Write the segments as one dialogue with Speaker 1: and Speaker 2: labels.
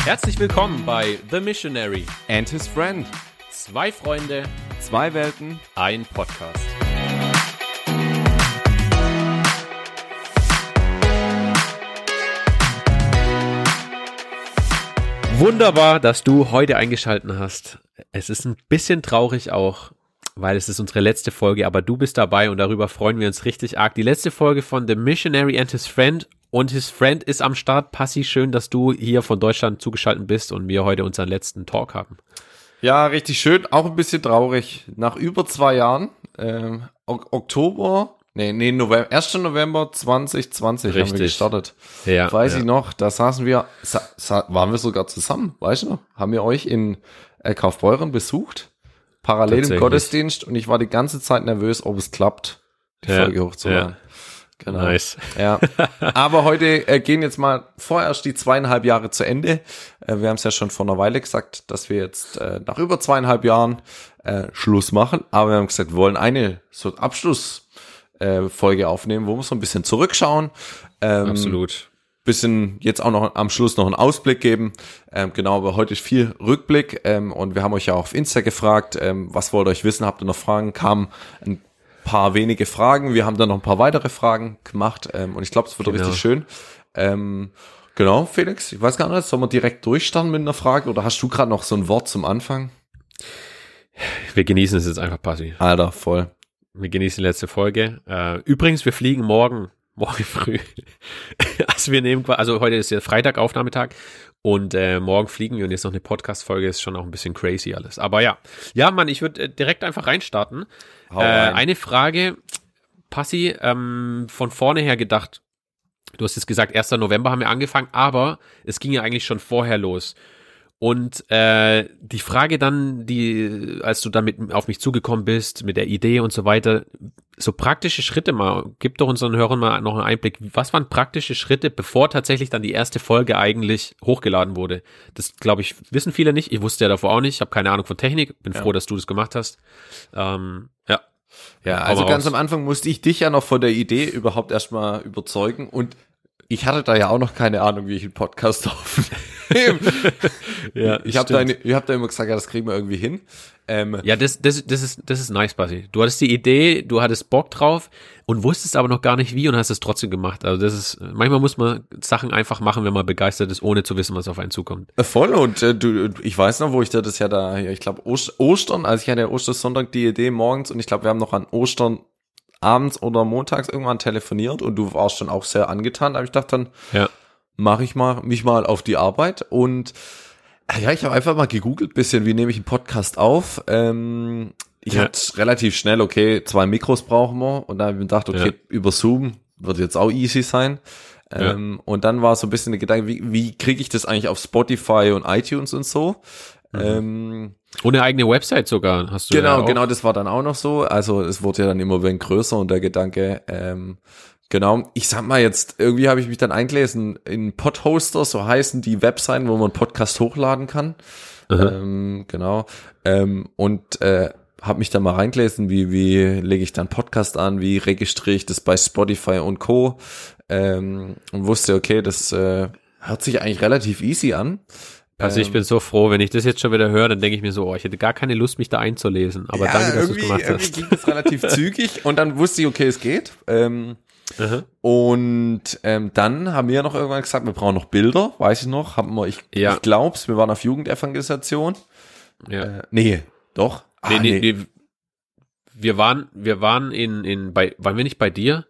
Speaker 1: Herzlich willkommen bei The Missionary
Speaker 2: and his friend.
Speaker 1: Zwei Freunde,
Speaker 2: Zwei Welten.
Speaker 1: ein Podcast. Wunderbar, dass du heute eingeschaltet hast. Es ist ein bisschen traurig auch, weil es ist unsere letzte Folge, aber du bist dabei und darüber freuen wir uns richtig arg. Die letzte Folge von The Missionary and his friend. Und his friend ist am Start. Passi, schön, dass du hier von Deutschland zugeschaltet bist und wir heute unseren letzten Talk haben.
Speaker 2: Ja, richtig schön. Auch ein bisschen traurig. Nach über 2 Jahren, November, 1. November 2020
Speaker 1: Richtig.
Speaker 2: haben wir gestartet.
Speaker 1: Ja,
Speaker 2: Weiß ich noch, da saßen wir, waren wir sogar zusammen, weißt du noch? Haben wir euch in Kaufbeuren besucht, parallel im Gottesdienst, und ich war die ganze Zeit nervös, ob es klappt, die Folge hochzuladen. Ja. Genau.
Speaker 1: Nice.
Speaker 2: Ja. Aber heute gehen jetzt mal vorerst die 2,5 Jahre zu Ende. Wir haben es ja schon vor einer Weile gesagt, dass wir jetzt nach über 2,5 Jahren Schluss machen. Aber wir haben gesagt, wir wollen eine so Abschlussfolge aufnehmen, wo wir so ein bisschen zurückschauen.
Speaker 1: Absolut.
Speaker 2: Bisschen jetzt auch noch am Schluss noch einen Ausblick geben. Genau, aber heute ist viel Rückblick. Und wir haben euch ja auch auf Insta gefragt, was wollt ihr euch wissen? Habt ihr noch Fragen? Kamen ein paar wenige Fragen. Wir haben dann noch ein paar weitere Fragen gemacht. Und ich glaube, es wird richtig schön. Genau, Felix, ich weiß gar nicht, sollen wir direkt durchstarten mit einer Frage? Oder hast du gerade noch so ein Wort zum Anfang?
Speaker 1: Wir genießen es jetzt einfach, Passi.
Speaker 2: Alter, voll.
Speaker 1: Wir genießen die letzte Folge. Übrigens, wir fliegen morgen früh. Also heute ist ja Freitag, Aufnahmetag. Und morgen fliegen wir und jetzt noch eine Podcast-Folge, ist schon auch ein bisschen crazy alles. Aber ja, Mann, ich würde direkt einfach reinstarten. Eine Frage, Passi, von vorne her gedacht. Du hast jetzt gesagt, 1. November haben wir angefangen, aber es ging ja eigentlich schon vorher los. Und die Frage dann, als du dann auf mich zugekommen bist, mit der Idee und so weiter, so praktische Schritte mal, gib doch unseren Hörern mal noch einen Einblick. Was waren praktische Schritte, bevor tatsächlich dann die erste Folge eigentlich hochgeladen wurde? Das, glaube ich, wissen viele nicht. Ich wusste ja davor auch nicht. Ich habe keine Ahnung von Technik. Bin froh, dass du das gemacht hast.
Speaker 2: Ja, also ganz am Anfang musste ich dich ja noch von der Idee überhaupt erstmal überzeugen, und ich hatte da ja auch noch keine Ahnung, wie ich einen Podcast aufnehme.
Speaker 1: Ja,
Speaker 2: ich habe da immer gesagt, ja, das kriegen wir irgendwie hin.
Speaker 1: Ja, das ist nice, Basti. Du hattest die Idee, du hattest Bock drauf und wusstest aber noch gar nicht wie und hast es trotzdem gemacht. Also manchmal muss man Sachen einfach machen, wenn man begeistert ist, ohne zu wissen, was auf einen zukommt.
Speaker 2: Voll, und ich weiß noch, wo ich das ja da, ich glaube Ostern, also ich hatte ja Ostersonntag die Idee morgens, und ich glaube, wir haben noch an Ostern abends oder montags irgendwann telefoniert, und du warst dann auch sehr angetan, aber ich dachte dann, mache ich mich mal auf die Arbeit, und ja, ich habe einfach mal gegoogelt, bisschen, wie nehme ich einen Podcast auf. Ich hatte relativ schnell, 2 Mikros brauchen wir, und dann habe ich mir gedacht, über Zoom wird jetzt auch easy sein. Und dann war so ein bisschen der Gedanke, wie kriege ich das eigentlich auf Spotify und iTunes und so.
Speaker 1: Und eine eigene Website sogar hast du.
Speaker 2: Genau, das war dann auch noch so. Also es wurde ja dann immer ein wenig größer, und der Gedanke, genau, ich sag mal jetzt, irgendwie habe ich mich dann eingelesen in Podhoster, so heißen die Webseiten, wo man einen Podcast hochladen kann. Genau. Und habe mich dann mal reingelesen, wie lege ich dann Podcast an, wie registriere ich das bei Spotify und Co. Und wusste, das hört sich eigentlich relativ easy an.
Speaker 1: Also ich bin so froh, wenn ich das jetzt schon wieder höre, dann denke ich mir so, ich hätte gar keine Lust, mich da einzulesen. Aber danke, dass du es gemacht hast.
Speaker 2: Irgendwie ging das relativ zügig, und dann wusste ich, es geht. Und dann haben wir noch irgendwann gesagt, wir brauchen noch Bilder, weiß ich noch. Ich glaub's, wir waren auf Jugendevangelisation.
Speaker 1: Ja.
Speaker 2: Nee, doch.
Speaker 1: Nee. Wir waren waren wir nicht bei dir?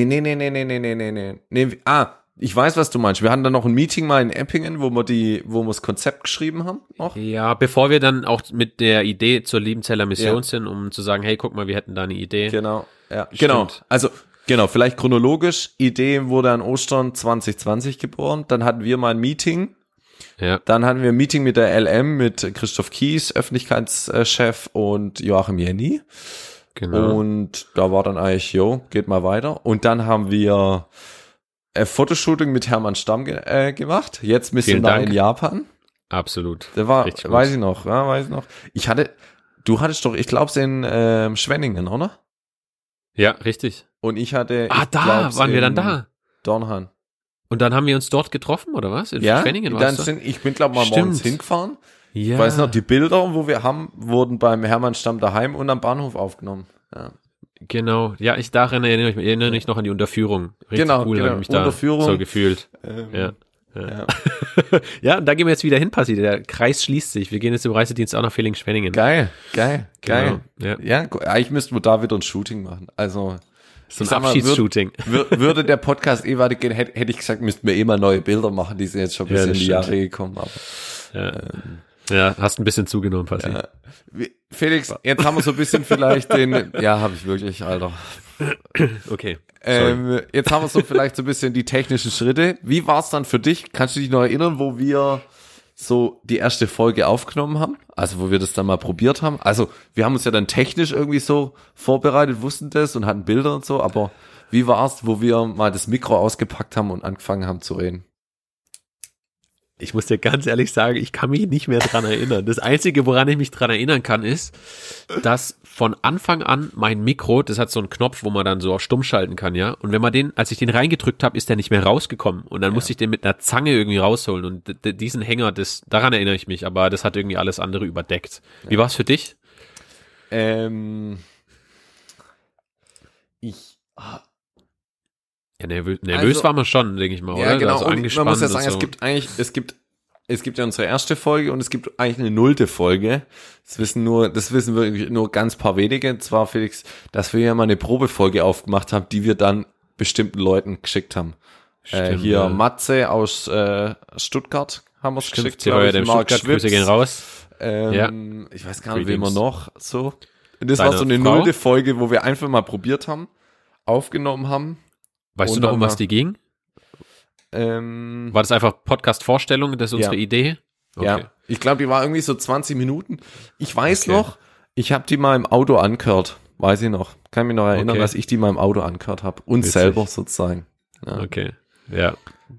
Speaker 2: Nee. Ich weiß, was du meinst. Wir hatten dann noch ein Meeting mal in Eppingen, wo wir das Konzept geschrieben haben. Noch.
Speaker 1: Ja, bevor wir dann auch mit der Idee zur Liebenzeller Mission sind, um zu sagen, hey, guck mal, wir hätten da eine Idee.
Speaker 2: Genau, ja. Genau. Also, vielleicht chronologisch. Idee wurde an Ostern 2020 geboren. Dann hatten wir mal ein Meeting.
Speaker 1: Ja.
Speaker 2: Dann hatten wir ein Meeting mit der LM, mit Christoph Kies, Öffentlichkeitschef, und Joachim Jenny.
Speaker 1: Genau.
Speaker 2: Und da war dann eigentlich, geht mal weiter. Und dann haben wir Fotoshooting mit Hermann Stamm gemacht. Jetzt Missionar in Japan.
Speaker 1: Absolut.
Speaker 2: Der war, weiß ich noch. Du hattest doch, ich glaube, es in Schwenningen, oder?
Speaker 1: Ja, richtig.
Speaker 2: Und ich hatte...
Speaker 1: waren wir dann da?
Speaker 2: Dornhan.
Speaker 1: Und dann haben wir uns dort getroffen, oder was? In Schwenningen
Speaker 2: warst du? Ich bin, glaube ich, mal morgens hingefahren.
Speaker 1: Ja.
Speaker 2: Ich weiß noch, die Bilder, wo wir haben, wurden beim Hermannstamm daheim und am Bahnhof aufgenommen. Ja.
Speaker 1: Genau. Ja, daran erinnere mich noch an die Unterführung. Richtig
Speaker 2: genau,
Speaker 1: cool, habe ich mich da so gefühlt. Ja. Ja, und da gehen wir jetzt wieder hin, Pasi. Der Kreis schließt sich. Wir gehen jetzt im Reisedienst auch nach Villingen-Schwenningen.
Speaker 2: Geil.
Speaker 1: Genau.
Speaker 2: Ja, eigentlich müssten wir da wieder ein Shooting machen. Also
Speaker 1: so ein Abschiedsshooting.
Speaker 2: Würde der Podcast weitergehen, hätte ich gesagt, müssten wir mal neue Bilder machen. Die sind jetzt schon ein bisschen in die Jahre gekommen. Aber,
Speaker 1: ja, hast ein bisschen zugenommen, Pasi. Ja.
Speaker 2: Felix, jetzt haben wir so ein bisschen vielleicht habe ich wirklich, Alter.
Speaker 1: Okay.
Speaker 2: Jetzt haben wir so vielleicht so ein bisschen die technischen Schritte. Wie war es dann für dich? Kannst du dich noch erinnern, wo wir so die erste Folge aufgenommen haben? Also wo wir das dann mal probiert haben? Also wir haben uns ja dann technisch irgendwie so vorbereitet, wussten das und hatten Bilder und so, aber wie war es, wo wir mal das Mikro ausgepackt haben und angefangen haben zu reden?
Speaker 1: Ich muss dir ganz ehrlich sagen, ich kann mich nicht mehr dran erinnern. Das Einzige, woran ich mich dran erinnern kann, ist, dass von Anfang an mein Mikro, das hat so einen Knopf, wo man dann so auf stumm schalten kann, ja. Und wenn man als ich den reingedrückt habe, ist der nicht mehr rausgekommen. Und dann musste ich den mit einer Zange irgendwie rausholen. Und diesen Hänger, daran erinnere ich mich, aber das hat irgendwie alles andere überdeckt. Wie war es für dich? Ja, nervös war man schon, denke ich mal, oder?
Speaker 2: Ja, genau.
Speaker 1: Also
Speaker 2: und man muss ja sagen, es gibt ja unsere erste Folge und es gibt eigentlich eine 0. Folge. Das wissen wir nur ganz paar wenige. Und zwar, Felix, dass wir ja mal eine Probefolge aufgemacht haben, die wir dann bestimmten Leuten geschickt haben.
Speaker 1: Stimmt,
Speaker 2: hier ja. Matze aus Stuttgart haben wir es geschickt.
Speaker 1: Grüße gehen raus.
Speaker 2: Ich weiß gar nicht, wen wir noch so. Und das war so eine 0. Folge, wo wir einfach mal probiert haben, aufgenommen haben.
Speaker 1: Weißt du noch, um was die ging? War das einfach Podcast-Vorstellung? Das ist unsere Idee?
Speaker 2: Okay. Ja, ich glaube, die war irgendwie so 20 Minuten. Ich weiß noch, ich habe die mal im Auto angehört. Weiß ich noch. Kann mich noch erinnern, dass ich die mal im Auto angehört habe. Uns selber sozusagen. Ja.
Speaker 1: Okay, ja.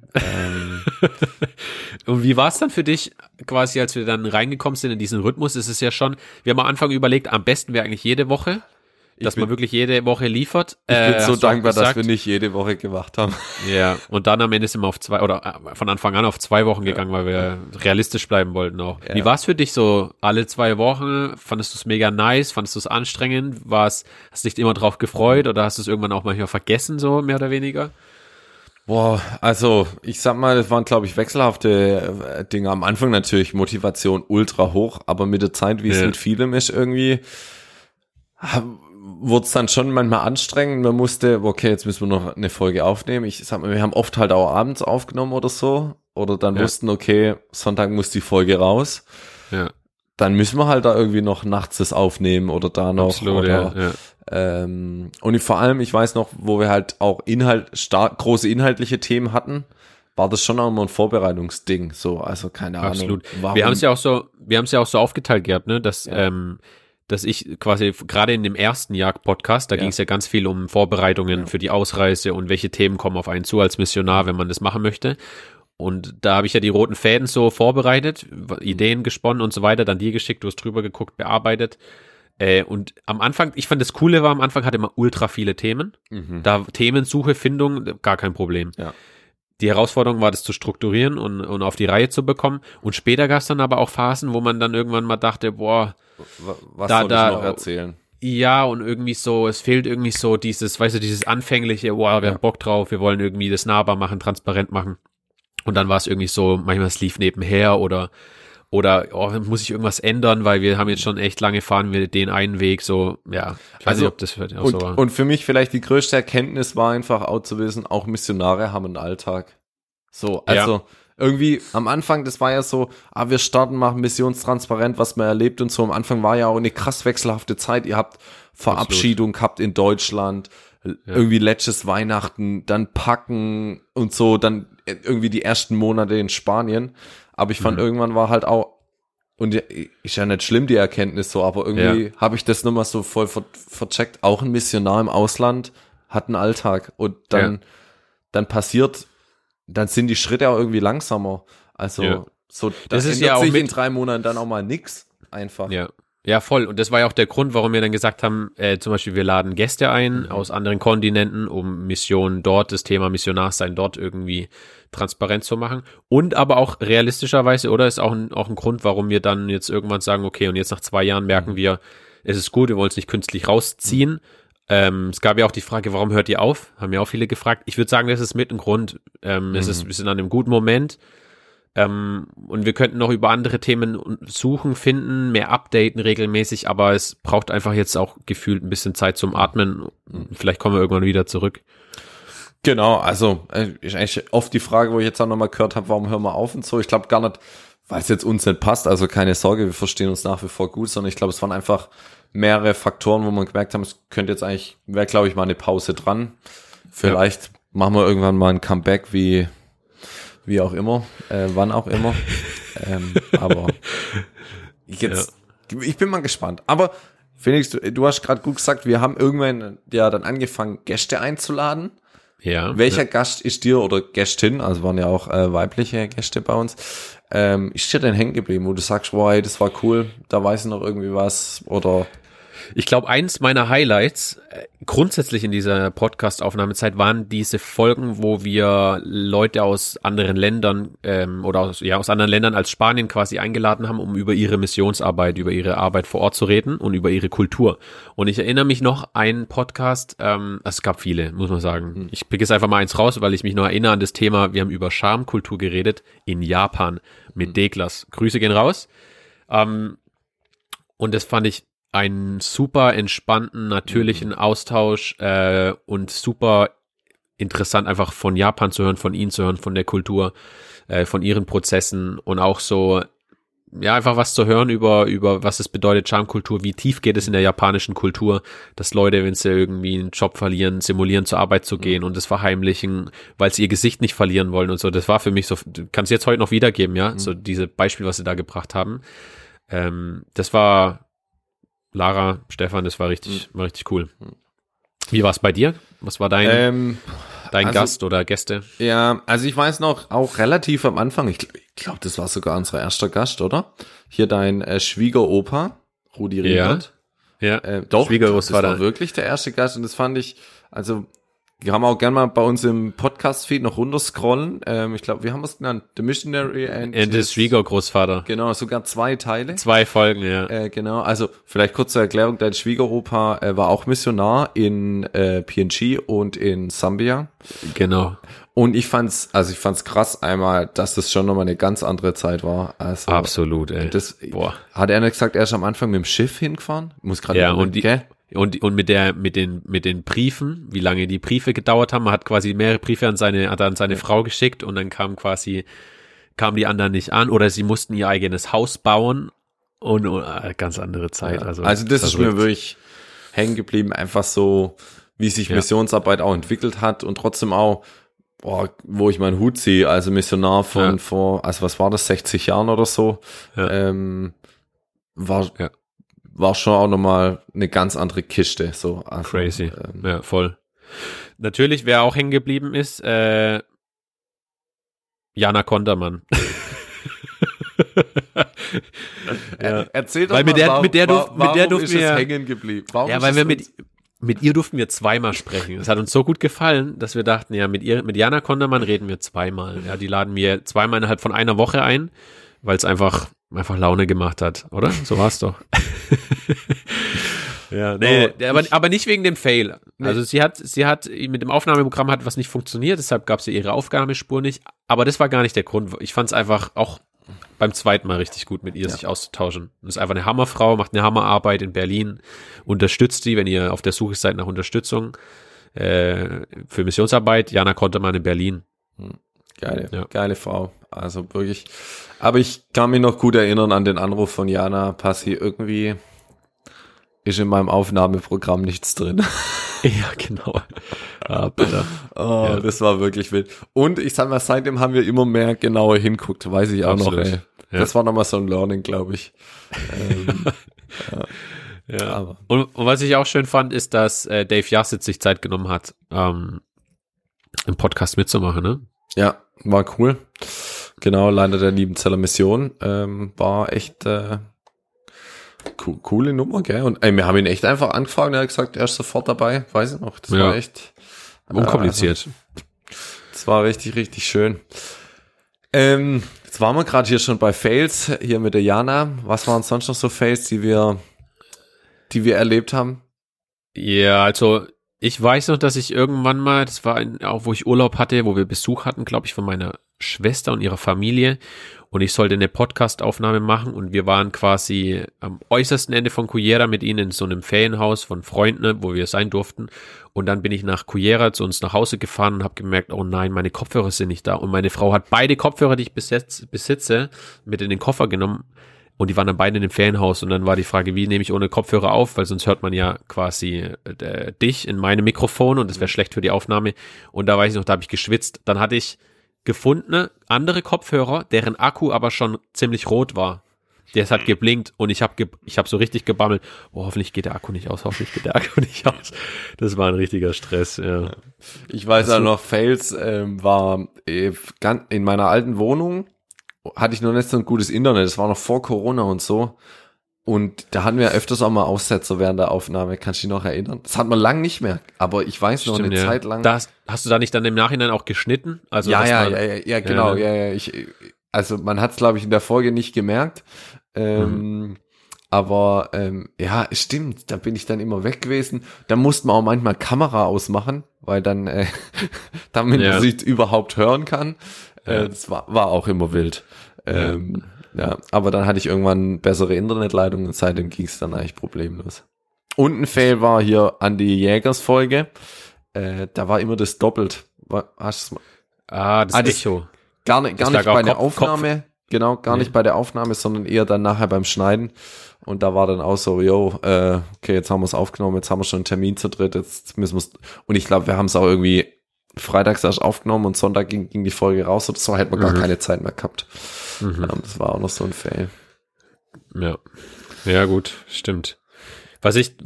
Speaker 1: Und wie war es dann für dich, quasi, als wir dann reingekommen sind in diesen Rhythmus? Ist es ja schon, wir haben am Anfang überlegt, am besten wäre eigentlich jede Woche. Dass man wirklich jede Woche liefert.
Speaker 2: Ich bin so dankbar, dass wir nicht jede Woche gemacht haben.
Speaker 1: Ja, und dann am Ende sind wir auf 2 oder von Anfang an auf 2 Wochen gegangen, weil wir realistisch bleiben wollten auch. Ja. Wie war es für dich so alle 2 Wochen? Fandest du es mega nice? Fandest du es anstrengend? Hast du dich immer drauf gefreut oder hast du es irgendwann auch manchmal vergessen, so mehr oder weniger?
Speaker 2: Boah, also ich sag mal, das waren, glaube ich, wechselhafte Dinge. Am Anfang natürlich Motivation ultra hoch, aber mit der Zeit, wie es mit vielem ist, irgendwie wurde es dann schon manchmal anstrengend. Man musste, okay, jetzt müssen wir noch eine Folge aufnehmen. Ich sag mal, wir haben oft halt auch abends aufgenommen oder so. Oder dann wussten, okay, Sonntag muss die Folge raus. Ja. Dann müssen wir halt da irgendwie noch nachts das aufnehmen oder da noch.
Speaker 1: Absolut,
Speaker 2: oder, und vor allem, ich weiß noch, wo wir halt auch große inhaltliche Themen hatten, war das schon auch immer ein Vorbereitungsding. So, also keine Ahnung.
Speaker 1: Absolut. Wir haben es ja auch so aufgeteilt gehabt, ne, dass ich quasi gerade in dem ersten Jagd-Podcast, da ging es ja ganz viel um Vorbereitungen für die Ausreise und welche Themen kommen auf einen zu als Missionar, wenn man das machen möchte. Und da habe ich ja die roten Fäden so vorbereitet, Ideen gesponnen und so weiter, dann dir geschickt, du hast drüber geguckt, bearbeitet. Und am Anfang, ich fand das Coole war, am Anfang hatte man ultra viele Themen. Da Themensuche, Findung, gar kein Problem. Ja. Die Herausforderung war, das zu strukturieren und auf die Reihe zu bekommen. Und später gab es dann aber auch Phasen, wo man dann irgendwann mal dachte, boah,
Speaker 2: was soll ich noch erzählen?
Speaker 1: Ja, und irgendwie so, es fehlt irgendwie so dieses, weißt du, dieses anfängliche, wow, wir haben Bock drauf, wir wollen irgendwie das nahbar machen, transparent machen. Und dann war es irgendwie so, manchmal es lief nebenher oder muss ich irgendwas ändern, weil wir haben jetzt schon echt lange fahren wir den einen Weg, so, ja. Ich weiß nicht, ob das auch so war.
Speaker 2: Und für mich vielleicht die größte Erkenntnis war einfach auch zu wissen, auch Missionare haben einen Alltag. So, also irgendwie am Anfang, das war ja so, wir starten, machen missionstransparent, was man erlebt und so. Am Anfang war ja auch eine krass wechselhafte Zeit. Ihr habt Verabschiedung gehabt in Deutschland, irgendwie letztes Weihnachten, dann Packen und so, dann irgendwie die ersten Monate in Spanien. Aber ich fand, irgendwann war halt auch, und ist ja nicht schlimm, die Erkenntnis so, aber irgendwie habe ich das nochmal so voll vercheckt. Auch ein Missionar im Ausland hat einen Alltag und dann passiert, dann sind die Schritte auch irgendwie langsamer. Also, so,
Speaker 1: das ist ja auch
Speaker 2: in 3 Monaten dann auch mal nix einfach.
Speaker 1: Ja. Ja, voll. Und das war ja auch der Grund, warum wir dann gesagt haben, zum Beispiel wir laden Gäste ein aus anderen Kontinenten, um Missionen dort, das Thema Missionarsein dort irgendwie transparent zu machen. Und aber auch realistischerweise, oder ist auch ein Grund, warum wir dann jetzt irgendwann sagen, okay, und jetzt nach 2 Jahren merken wir, es ist gut, wir wollen es nicht künstlich rausziehen. Es gab ja auch die Frage, warum hört ihr auf? Haben ja auch viele gefragt. Ich würde sagen, das ist mit ein Grund. Wir sind an einem guten Moment. Und wir könnten noch über andere Themen suchen, finden, mehr updaten regelmäßig, aber es braucht einfach jetzt auch gefühlt ein bisschen Zeit zum Atmen. Vielleicht kommen wir irgendwann wieder zurück.
Speaker 2: Genau, also ist eigentlich oft die Frage, wo ich jetzt auch nochmal gehört habe, warum hören wir auf und so. Ich glaube gar nicht, weil es jetzt uns nicht passt, also keine Sorge, wir verstehen uns nach wie vor gut, sondern ich glaube, es waren einfach mehrere Faktoren, wo man gemerkt haben, es könnte jetzt eigentlich, wäre glaube ich mal eine Pause dran. Vielleicht machen wir irgendwann mal ein Comeback wie auch immer, wann auch immer. Aber ich bin mal gespannt. Aber Felix, du hast gerade gut gesagt, wir haben irgendwann ja dann angefangen, Gäste einzuladen.
Speaker 1: Ja.
Speaker 2: Welcher Gast ist dir oder Gästin, also waren ja auch weibliche Gäste bei uns, ist dir denn hängen geblieben, wo du sagst, wow, hey, das war cool, da weiß ich noch irgendwie was oder...
Speaker 1: Ich glaube, eins meiner Highlights grundsätzlich in dieser Podcast-Aufnahmezeit waren diese Folgen, wo wir Leute aus anderen Ländern aus anderen Ländern als Spanien quasi eingeladen haben, um über ihre Missionsarbeit, über ihre Arbeit vor Ort zu reden und über ihre Kultur. Und ich erinnere mich noch einen Podcast, es gab viele, muss man sagen. Ich pick jetzt einfach mal eins raus, weil ich mich noch erinnere an das Thema, wir haben über Schamkultur geredet in Japan mit Deklas. Grüße gehen raus. Und das fand ich einen super entspannten, natürlichen Austausch und super interessant, einfach von Japan zu hören, von ihnen zu hören, von der Kultur, von ihren Prozessen und auch so, ja, einfach was zu hören über was es bedeutet, Charmkultur, wie tief geht es in der japanischen Kultur, dass Leute, wenn sie irgendwie einen Job verlieren, simulieren, zur Arbeit zu gehen und das verheimlichen, weil sie ihr Gesicht nicht verlieren wollen und so. Das war für mich so, du kannst jetzt heute noch wiedergeben, ja, so diese Beispiele, was sie da gebracht haben. Das war Lara, Stefan, das war richtig cool. Wie war es bei dir? Was war dein Gast oder Gäste?
Speaker 2: Ja, also ich weiß noch, auch relativ am Anfang, ich glaube, das war sogar unser erster Gast, oder? Hier dein Schwiegeropa, Rudi Riegert.
Speaker 1: Ja,
Speaker 2: doch, das war wirklich der erste Gast und das fand ich, also wir haben auch gerne mal bei uns im Podcast-Feed noch runterscrollen. Ich glaube, wie haben wir es genannt? The Missionary and
Speaker 1: his Schwiegergroßvater.
Speaker 2: Genau, sogar 2 Teile.
Speaker 1: 2 Folgen, ja.
Speaker 2: Genau, also vielleicht kurz zur Erklärung, dein Schwiegeropa war auch Missionar in PNG und in Sambia.
Speaker 1: Genau.
Speaker 2: Und ich fand's krass einmal, dass das schon nochmal eine ganz andere Zeit war. Also,
Speaker 1: absolut, ey.
Speaker 2: Hat er nicht gesagt, er ist am Anfang mit dem Schiff hingefahren? Muss gerade
Speaker 1: Und mit den Briefen, wie lange die Briefe gedauert haben, man hat quasi mehrere Briefe an seine Frau geschickt und dann kamen die anderen nicht an oder sie mussten ihr eigenes Haus bauen und ganz andere Zeit.
Speaker 2: Ja.
Speaker 1: Also
Speaker 2: das ist mir wirklich hängen geblieben, einfach so, wie sich Missionsarbeit auch entwickelt hat und trotzdem auch, wo ich meinen Hut ziehe, also Missionar von vor, also was war das, 60 Jahren oder so, war schon auch nochmal eine ganz andere Kiste. So. Also,
Speaker 1: crazy. Ja, voll. Natürlich, wer auch hängen geblieben ist, Jana Kontermann.
Speaker 2: Erzähl doch
Speaker 1: weil
Speaker 2: mal,
Speaker 1: mit der durften
Speaker 2: wir hängen geblieben?
Speaker 1: Weil wir mit ihr durften wir 2-mal sprechen. Es hat uns so gut gefallen, dass wir dachten, ja, mit Jana Kontermann reden wir 2-mal. Ja, die laden wir 2-mal innerhalb von einer Woche ein, weil es einfach Laune gemacht hat, oder? So war's doch. Ja, nee, aber nicht wegen dem Fail. Nee. Also sie hat mit dem Aufnahmeprogramm hat was nicht funktioniert, deshalb gab sie ihre Aufnahmespur nicht. Aber das war gar nicht der Grund. Ich fand es einfach auch beim 2. Mal richtig gut, mit ihr sich auszutauschen. Das ist einfach eine Hammerfrau, macht eine Hammerarbeit in Berlin, unterstützt sie, wenn ihr auf der Suche seid nach Unterstützung für Missionsarbeit. Jana Kontermann in Berlin.
Speaker 2: Geile Frau. Also wirklich. Aber ich kann mich noch gut erinnern an den Anruf von Jana Passi. Irgendwie ist in meinem Aufnahmeprogramm nichts drin.
Speaker 1: Ja, genau. Bitte.
Speaker 2: Das war wirklich wild. Und ich sag mal, seitdem haben wir immer mehr genauer hinguckt, weiß ich auch absolut noch, ey. Ja. Das war nochmal so ein Learning, glaube ich.
Speaker 1: Ja. Und was ich auch schön fand, ist, dass Dave Jassitz sich Zeit genommen hat, im Podcast mitzumachen, ne?
Speaker 2: Ja, war cool. Genau, Leiter der Liebenzeller Mission. War echt coole Nummer, gell? Und wir haben ihn echt einfach angefragt und er hat gesagt, er ist sofort dabei, weiß ich noch. Das war echt
Speaker 1: unkompliziert.
Speaker 2: Das war richtig, richtig schön. Jetzt waren wir gerade hier schon bei Fails, hier mit der Jana. Was waren sonst noch so Fails, die wir erlebt haben?
Speaker 1: Ja, also ich weiß noch, dass ich irgendwann mal, das war auch, wo ich Urlaub hatte, wo wir Besuch hatten, glaube ich, von meiner Schwester und ihrer Familie, und ich sollte eine Podcast-Aufnahme machen und wir waren quasi am äußersten Ende von Cullera mit ihnen in so einem Ferienhaus von Freunden, wo wir sein durften, und dann bin ich nach Cullera zu uns nach Hause gefahren und habe gemerkt, oh nein, meine Kopfhörer sind nicht da, und meine Frau hat beide Kopfhörer, die ich besitze, mit in den Koffer genommen. Und die waren dann beide in dem Ferienhaus, und dann war die Frage, wie nehme ich ohne Kopfhörer auf, weil sonst hört man ja quasi dich in meinem Mikrofon und das wäre schlecht für die Aufnahme. Und da weiß ich noch, da habe ich geschwitzt. Dann hatte ich gefundene andere Kopfhörer, deren Akku aber schon ziemlich rot war. Der hat geblinkt und ich hab so richtig gebammelt, oh, hoffentlich geht der Akku nicht aus, Das war ein richtiger Stress, ja.
Speaker 2: Ich weiß auch noch, Fails war in meiner alten Wohnung, hatte ich noch nicht so ein gutes Internet, das war noch vor Corona und so. Und da hatten wir öfters auch mal Aussetzer während der Aufnahme, kannst du dich noch erinnern? Das hat man lang nicht mehr, aber ich weiß noch eine Zeit lang.
Speaker 1: Hast du da nicht dann im Nachhinein auch geschnitten? Also
Speaker 2: ja, genau. Also man hat es, glaube ich, in der Folge nicht gemerkt. Aber ja, stimmt, da bin ich dann immer weg gewesen. Da musste man auch manchmal Kamera ausmachen, weil dann, damit man sich überhaupt hören kann. Das war auch immer wild. Ja, aber dann hatte ich irgendwann bessere Internetleitung und seitdem ging es dann eigentlich problemlos. Und ein Fail war hier an die Jägers-Folge. Da war immer das doppelt. Das
Speaker 1: Echo.
Speaker 2: Gar nicht bei der Aufnahme. Genau, nicht bei der Aufnahme, sondern eher dann nachher beim Schneiden. Und da war dann auch so, okay, jetzt haben wir es aufgenommen, jetzt haben wir schon einen Termin zu dritt, jetzt müssen wir es. Und ich glaube, wir haben es auch irgendwie freitags erst aufgenommen und Sonntag ging die Folge raus oder so, hätten wir gar keine Zeit mehr gehabt. Das war auch noch so ein Fail.
Speaker 1: Ja, gut, stimmt. Was ich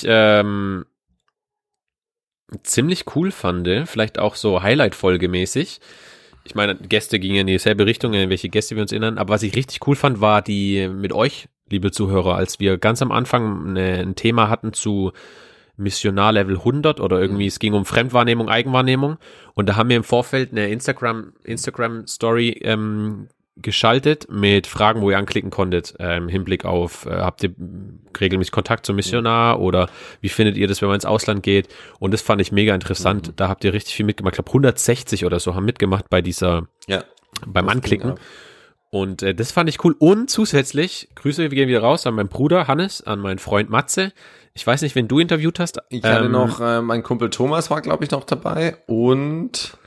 Speaker 1: ziemlich cool fand, vielleicht auch so Highlight-Folge mäßig. Ich meine, Gäste gingen in dieselbe Richtung, in welche Gäste wir uns erinnern, aber was ich richtig cool fand, war die mit euch, liebe Zuhörer, als wir ganz am Anfang ein Thema hatten zu Missionar Level 100 oder irgendwie, es ging um Fremdwahrnehmung, Eigenwahrnehmung, und da haben wir im Vorfeld eine Instagram-Story geschaltet mit Fragen, wo ihr anklicken konntet, im Hinblick auf, habt ihr regelmäßig Kontakt zum Missionar oder wie findet ihr das, wenn man ins Ausland geht? Und das fand ich mega interessant. Da habt ihr richtig viel mitgemacht. Ich glaube 160 oder so haben mitgemacht bei beim Anklicken. Und das fand ich cool. Und zusätzlich, Grüße, wir gehen wieder raus an meinen Bruder Hannes, an meinen Freund Matze. Ich weiß nicht, wen du interviewt hast.
Speaker 2: Ich hatte noch, mein Kumpel Thomas war, glaube ich, noch dabei und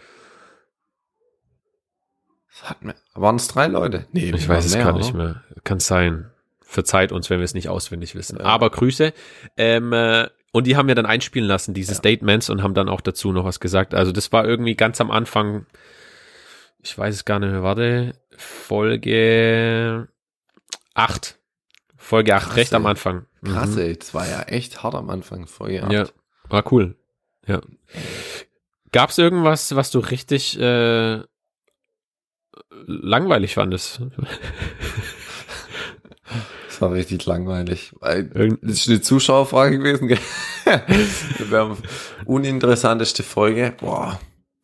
Speaker 2: waren es 3 Leute?
Speaker 1: Nee, ich weiß es gar nicht mehr. Kann sein. Verzeiht uns, wenn wir es nicht auswendig wissen. Ja. Aber Grüße. Und die haben wir dann einspielen lassen, diese Statements, und haben dann auch dazu noch was gesagt. Also das war irgendwie ganz am Anfang, ich weiß es gar nicht mehr, warte, Folge 8. Krass, recht am Anfang.
Speaker 2: Krass, ey, das war ja echt hart am Anfang, Folge 8.
Speaker 1: Ja, war cool. Ja. Gab es irgendwas, was du richtig langweilig fandest?
Speaker 2: Das war richtig langweilig. Das ist eine Zuschauerfrage gewesen. Wir haben uninteressanteste Folge. Boah.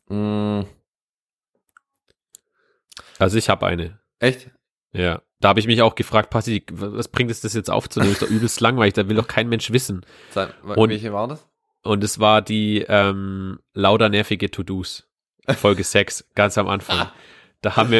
Speaker 1: Also ich habe eine.
Speaker 2: Echt?
Speaker 1: Ja. Da habe ich mich auch gefragt, Patti, was bringt es das jetzt aufzunehmen? Ist doch übelst langweilig, da will doch kein Mensch wissen.
Speaker 2: Welche war das?
Speaker 1: Und es war die lauter nervige To-Dos. Folge 6, ganz am Anfang. Da haben wir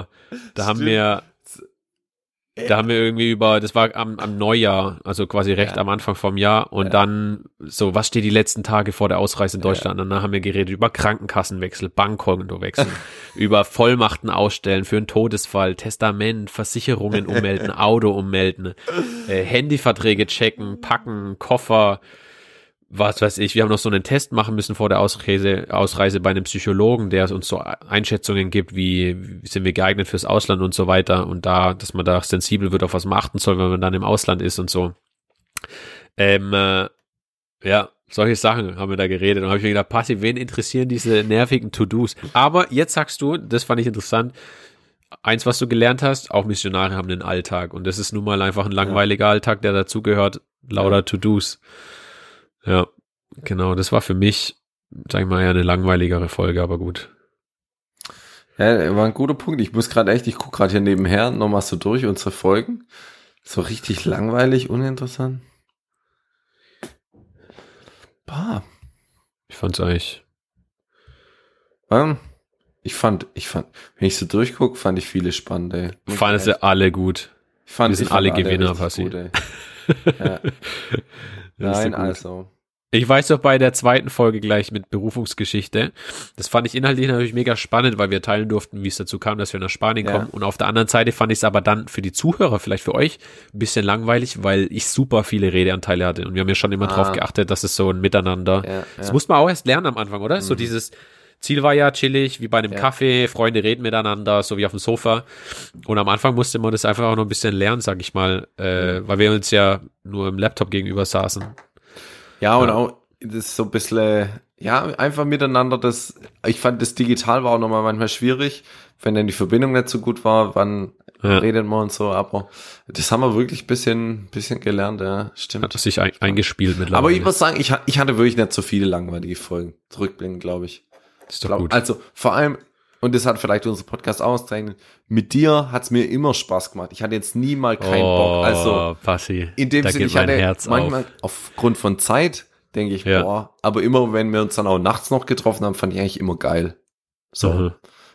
Speaker 1: irgendwie das war am Neujahr, also quasi recht am Anfang vom Jahr, und dann so, was steht die letzten Tage vor der Ausreise in Deutschland? Und dann haben wir geredet über Krankenkassenwechsel, Bankkontowechsel, über Vollmachten ausstellen für einen Todesfall, Testament, Versicherungen ummelden, Auto ummelden, Handyverträge checken, packen, Koffer, was weiß ich, wir haben noch so einen Test machen müssen vor der Ausreise bei einem Psychologen, der uns so Einschätzungen gibt, wie sind wir geeignet fürs Ausland und so weiter, und dass man da sensibel wird, auf was man achten soll, wenn man dann im Ausland ist und so. Solche Sachen haben wir da geredet, und habe ich mir gedacht, Patti, wen interessieren diese nervigen To-Dos? Aber jetzt sagst du, das fand ich interessant, eins, was du gelernt hast, auch Missionare haben einen Alltag und das ist nun mal einfach ein langweiliger Alltag, der dazugehört, lauter To-Dos. Ja, genau, das war für mich, sag ich mal, ja eine langweiligere Folge, aber gut.
Speaker 2: Ja, war ein guter Punkt. Ich gucke gerade hier nebenher nochmal so durch unsere Folgen. So richtig langweilig, uninteressant. Bah.
Speaker 1: Ich fand's eigentlich.
Speaker 2: Ich fand, wenn ich so durchgucke, fand ich viele spannend, ey.
Speaker 1: Fanden sie alle gut. Wir sind alle Gewinner, Passi.
Speaker 2: Gut, ey. Ja. Nein, also.
Speaker 1: Ich weiß doch bei der zweiten Folge gleich mit Berufungsgeschichte, das fand ich inhaltlich natürlich mega spannend, weil wir teilen durften, wie es dazu kam, dass wir nach Spanien kommen. Und auf der anderen Seite fand ich es aber dann für die Zuhörer, vielleicht für euch, ein bisschen langweilig, weil ich super viele Redeanteile hatte. Und wir haben ja schon immer drauf geachtet, dass es so ein Miteinander, das muss man auch erst lernen am Anfang, oder? So dieses Ziel war ja chillig, wie bei einem Kaffee, Freunde reden miteinander, so wie auf dem Sofa. Und am Anfang musste man das einfach auch noch ein bisschen lernen, sag ich mal, weil wir uns ja nur im Laptop gegenüber saßen.
Speaker 2: Ja, und auch das ist so ein bisschen, einfach miteinander, ich fand, das digital war auch nochmal manchmal schwierig, wenn dann die Verbindung nicht so gut war, wann redet man und so, aber das haben wir wirklich ein bisschen gelernt, ja, stimmt.
Speaker 1: Hat es sich eingespielt mittlerweile.
Speaker 2: Aber ich muss sagen, ich hatte wirklich nicht so viele langweilige Folgen, zurückblickend, glaube ich.
Speaker 1: Das ist doch gut.
Speaker 2: Also, vor allem, und das hat vielleicht unser Podcast auszeichnet, mit dir hat's mir immer Spaß gemacht. Ich hatte jetzt nie mal keinen Bock. Also,
Speaker 1: Passi,
Speaker 2: in dem Sinne, ich hatte
Speaker 1: Herz
Speaker 2: manchmal aufgrund von Zeit, denke ich, aber immer, wenn wir uns dann auch nachts noch getroffen haben, fand ich eigentlich immer geil. So,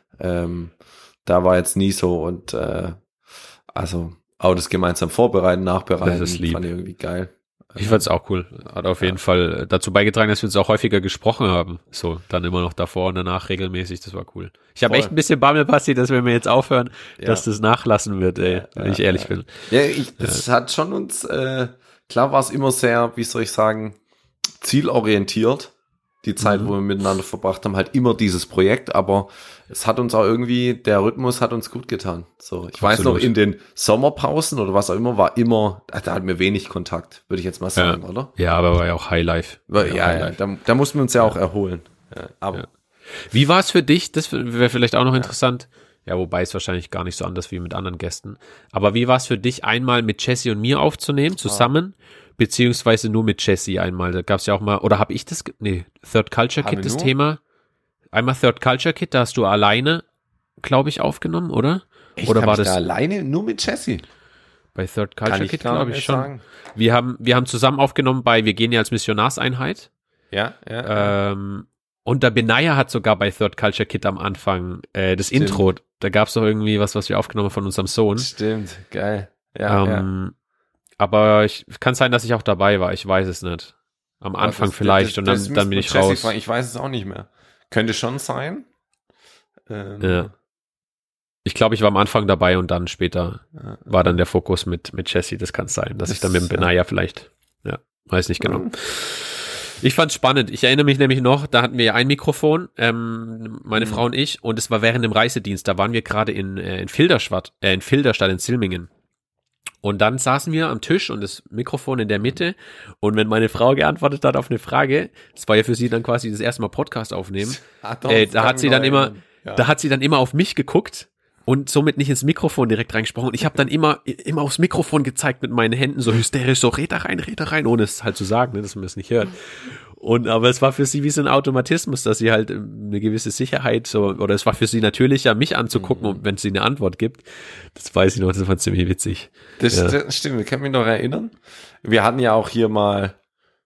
Speaker 2: da war jetzt nie so und, also, auch das gemeinsam vorbereiten, nachbereiten,
Speaker 1: das ist lieb.
Speaker 2: fand ich irgendwie geil.
Speaker 1: Ich fand's auch cool. Hat auf jeden Fall dazu beigetragen, dass wir uns auch häufiger gesprochen haben. So, dann immer noch davor und danach regelmäßig. Das war cool. Ich habe echt ein bisschen Bammel, Passi, dass wenn wir jetzt aufhören, dass das nachlassen wird, wenn ich ehrlich bin.
Speaker 2: Ja, das hat schon uns, klar war es immer sehr, wie soll ich sagen, zielorientiert. Die Zeit, wo wir miteinander verbracht haben, halt immer dieses Projekt, aber es hat uns auch irgendwie, der Rhythmus hat uns gut getan. So, ich weiß noch, in den Sommerpausen oder was auch immer, da hatten wir wenig Kontakt, würde ich jetzt mal sagen, oder?
Speaker 1: Ja, aber war ja auch Highlife.
Speaker 2: Da mussten wir uns ja auch erholen. Ja, aber.
Speaker 1: Wie war es für dich? Das wäre vielleicht auch noch interessant. Ja, wobei es wahrscheinlich gar nicht so anders wie mit anderen Gästen. Aber wie war es für dich, einmal mit Jesse und mir aufzunehmen, zusammen? Beziehungsweise nur mit Jesse einmal. Da gab es ja auch mal, oder habe ich das, Third Culture Kit, das Thema. Einmal Third Culture Kit, da hast du alleine, glaube ich, aufgenommen, oder?
Speaker 2: Echt,
Speaker 1: oder war das
Speaker 2: da alleine nur mit Jesse?
Speaker 1: Bei Third Culture Kit, glaube ich schon. Sagen. Wir haben zusammen aufgenommen wir gehen ja als Missionarseinheit.
Speaker 2: Ja.
Speaker 1: Und der Benaya hat sogar bei Third Culture Kit am Anfang das Intro. Da gab es doch irgendwie was wir aufgenommen haben von unserem Sohn.
Speaker 2: Stimmt, geil. Ja.
Speaker 1: Aber kann sein, dass ich auch dabei war. Ich weiß es nicht. Am Anfang vielleicht und dann bin ich raus.
Speaker 2: Ich weiß es auch nicht mehr. Könnte schon sein.
Speaker 1: Ja. Ich glaube, ich war am Anfang dabei und dann später war dann der Fokus mit Jesse. Das kann sein, dass ich dann mit dem Benaya vielleicht, weiß nicht genau. Ich fand's spannend. Ich erinnere mich nämlich noch, da hatten wir ja ein Mikrofon, meine Frau und ich, und es war während dem Reisedienst. Da waren wir gerade in Filderstadt in Silmingen. Und dann saßen wir am Tisch und das Mikrofon in der Mitte. Und wenn meine Frau geantwortet hat auf eine Frage, das war ja für sie dann quasi das erste Mal Podcast aufnehmen, da hat sie dann immer auf mich geguckt und somit nicht ins Mikrofon direkt reingesprochen. Und ich habe dann immer aufs Mikrofon gezeigt mit meinen Händen, so hysterisch, so red da rein, ohne es halt zu sagen, dass man es nicht hört. Aber es war für sie wie so ein Automatismus, dass sie halt eine gewisse Sicherheit oder es war für sie natürlicher, mich anzugucken, wenn sie eine Antwort gibt. Das weiß ich noch, das war ziemlich witzig.
Speaker 2: Das stimmt, ich kann mich noch erinnern. Wir hatten ja auch hier mal,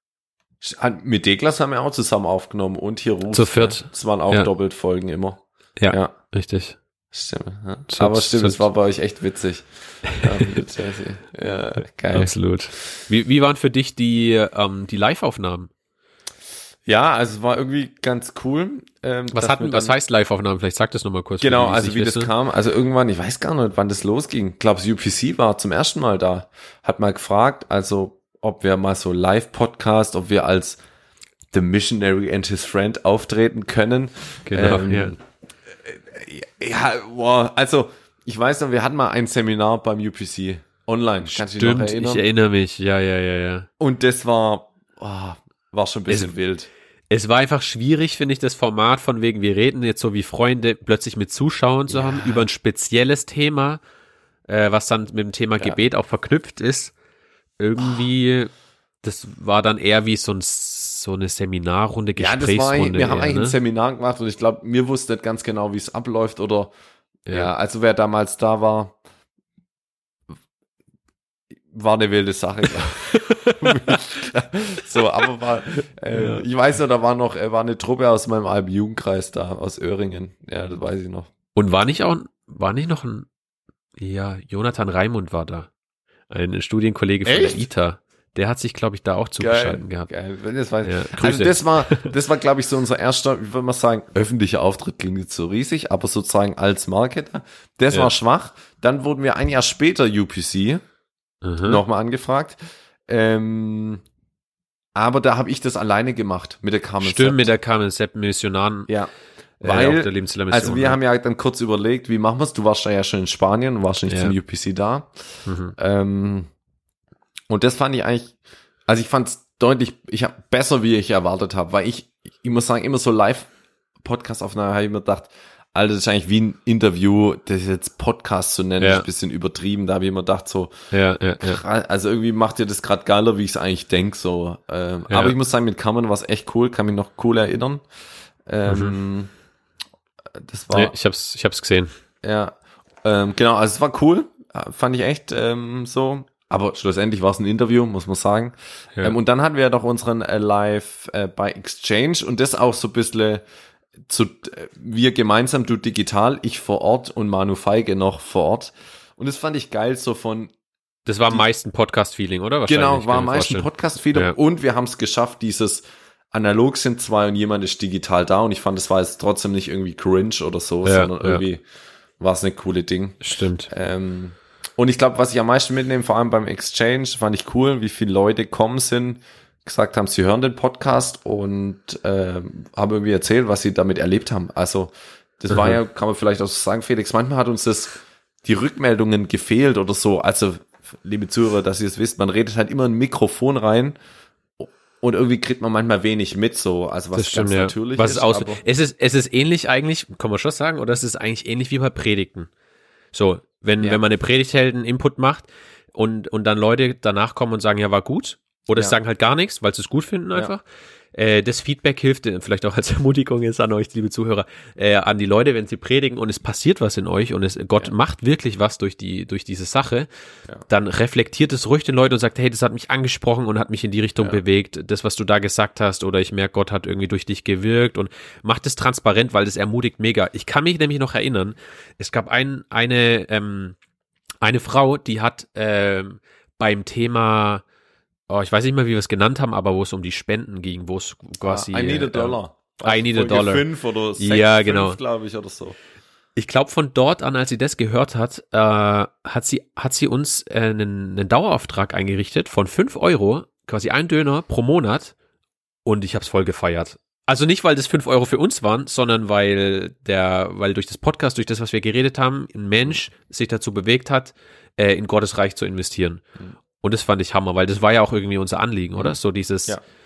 Speaker 2: mit Deklas haben wir auch zusammen aufgenommen und hier Ruf.
Speaker 1: Zu viert.
Speaker 2: Das waren auch doppelt Folgen immer.
Speaker 1: Ja. Richtig.
Speaker 2: Stimmt. Ja. Aber stimmt, es war bei euch echt witzig. Ja, geil.
Speaker 1: Absolut. Wie waren für dich die Live-Aufnahmen?
Speaker 2: Ja, also es war irgendwie ganz cool.
Speaker 1: Was heißt Live-Aufnahmen? Vielleicht sag das nochmal kurz.
Speaker 2: Genau, also wie das kam. Also irgendwann, ich weiß gar nicht, wann das losging. Ich glaube, das UPC war zum ersten Mal da. Hat mal gefragt, also ob wir mal so Live-Podcast, ob wir als The Missionary and His Friend auftreten können.
Speaker 1: Genau,
Speaker 2: also ich weiß noch, wir hatten mal ein Seminar beim UPC online. Kannst du dich noch erinnern?
Speaker 1: Ich erinnere mich, ja.
Speaker 2: Und das war schon ein bisschen wild.
Speaker 1: Es war einfach schwierig, finde ich, das Format von wegen, wir reden jetzt so wie Freunde, plötzlich mit Zuschauern zu haben, über ein spezielles Thema, was dann mit dem Thema Gebet auch verknüpft ist. Irgendwie, das war dann eher wie so eine Seminarrunde, Gesprächsrunde.
Speaker 2: Wir haben eigentlich
Speaker 1: ne?
Speaker 2: ein Seminar gemacht und ich glaube, mir wusste nicht ganz genau, wie es abläuft oder also wer damals da war eine wilde Sache. So, aber ich weiß noch, da war eine Truppe aus meinem alten Jugendkreis da, aus Öhringen. Ja, das weiß ich noch.
Speaker 1: Und war nicht noch Jonathan Raimund war da. Ein Studienkollege von der ITA. Der hat sich, glaube ich, da auch zugeschaltet gehabt.
Speaker 2: Geil, das weiß ich.
Speaker 1: Ja,
Speaker 2: also das war, glaube ich, so unser erster, wie würde man sagen, öffentlicher Auftritt, klingt nicht so riesig, aber sozusagen als Marketer. Das war schwach. Dann wurden wir ein Jahr später UPC nochmal angefragt. Aber da habe ich das alleine gemacht mit der Carmen
Speaker 1: Sepp. Stimmt, mit der Carmen Sepp Missionaren.
Speaker 2: Ja.
Speaker 1: Weil, auf der Lebenszeller Mission,
Speaker 2: also wir haben ja dann kurz überlegt, wie machen wir es? Du warst ja schon in Spanien und warst nicht zum UPC da. Und das fand ich eigentlich, also ich fand es deutlich, besser, wie ich erwartet habe, weil ich muss sagen, immer so Live-Podcast-Aufnahmen habe ich mir gedacht, Alter, das ist eigentlich wie ein Interview, das jetzt Podcast zu nennen, ist ein bisschen übertrieben. Da habe ich immer gedacht so, also irgendwie macht ihr das gerade geiler, wie ich es eigentlich denke. So. Aber ich muss sagen, mit Carmen war es echt cool, kann mich noch cool erinnern. Das war.
Speaker 1: Ja, ich hab's gesehen.
Speaker 2: Ja, genau, also es war cool, fand ich echt so. Aber schlussendlich war es ein Interview, muss man sagen. Ja. Und dann hatten wir ja doch unseren Live bei Exchange und das auch so ein bisschen wir gemeinsam, du digital, ich vor Ort und Manu Feige noch vor Ort. Und das fand ich geil, so von.
Speaker 1: Das war am meisten Podcast-Feeling, oder?
Speaker 2: Genau, war am meisten Podcast-Feeling. Ja. Und wir haben es geschafft, dieses analog sind zwei und jemand ist digital da. Und ich fand, das war jetzt trotzdem nicht irgendwie cringe oder so, sondern irgendwie war es eine coole Ding.
Speaker 1: Stimmt.
Speaker 2: Und ich glaube, was ich am meisten mitnehme, vor allem beim Exchange, fand ich cool, wie viele Leute kommen sind, gesagt haben, sie hören den Podcast und haben irgendwie erzählt, was sie damit erlebt haben. Also das war ja, kann man vielleicht auch so sagen, Felix, manchmal hat uns die Rückmeldungen gefehlt oder so. Also, liebe Zuhörer, dass ihr es wisst, man redet halt immer ein Mikrofon rein und irgendwie kriegt man manchmal wenig mit, so. Also was ganz natürlich
Speaker 1: ist. Es ist ähnlich eigentlich, kann man schon sagen, oder es ist eigentlich ähnlich wie bei Predigten. So, wenn man eine Predigt hält, einen Input macht und dann Leute danach kommen und sagen, ja, war gut, oder sie sagen halt gar nichts, weil sie es gut finden einfach. Das Feedback hilft, vielleicht auch als Ermutigung jetzt an euch, liebe Zuhörer, an die Leute, wenn sie predigen und es passiert was in euch und Gott macht wirklich was durch diese Sache, dann reflektiert es ruhig den Leuten und sagt, hey, das hat mich angesprochen und hat mich in die Richtung bewegt, das, was du da gesagt hast, oder ich merke, Gott hat irgendwie durch dich gewirkt und macht es transparent, weil das ermutigt mega. Ich kann mich nämlich noch erinnern, es gab eine Frau, die hat beim Thema ich weiß nicht mehr, wie wir es genannt haben, aber wo es um die Spenden ging, wo es quasi
Speaker 2: I need a dollar.
Speaker 1: I need a dollar.
Speaker 2: 5 oder 6,
Speaker 1: ja, genau.
Speaker 2: 5, glaube ich, oder so.
Speaker 1: Ich glaube, von dort an, als sie das gehört hat, hat sie uns einen Dauerauftrag eingerichtet von 5 €, quasi ein Döner pro Monat, und ich habe es voll gefeiert. Also nicht, weil das 5 € für uns waren, sondern weil durch das Podcast, durch das, was wir geredet haben, ein Mensch sich dazu bewegt hat, in Gottes Reich zu investieren. Und das fand ich Hammer, weil das war ja auch irgendwie unser Anliegen, oder? So diese